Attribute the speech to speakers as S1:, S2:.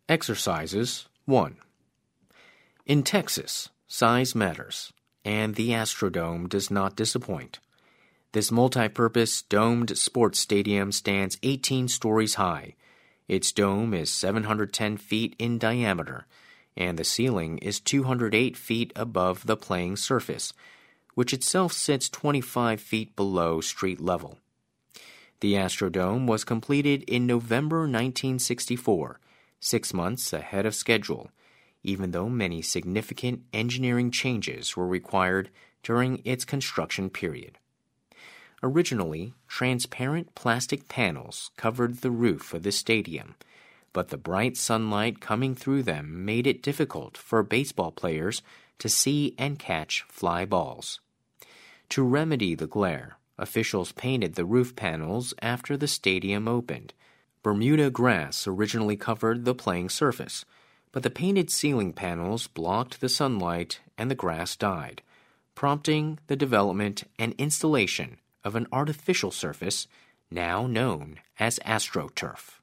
S1: Exercises 1. In Texas, size matters, and the Astrodome does not disappoint. This multi-purpose domed sports stadium stands 18 stories high. Its dome is 710 feet in diameter, and the ceiling is 208 feet above the playing surface, which itself sits 25 feet below street level. The Astrodome was completed in November 1964, 6 months ahead of schedule, even though many significant engineering changes were required during its construction period. Originally, transparent plastic panels covered the roof of the stadium, but the bright sunlight coming through them made it difficult for baseball players to see and catch fly balls. To remedy the glare, officials painted the roof panels after the stadium opened. Bermuda grass originally covered the playing surface, but the painted ceiling panels blocked the sunlight and the grass died, prompting the development and installation of an artificial surface now known as AstroTurf.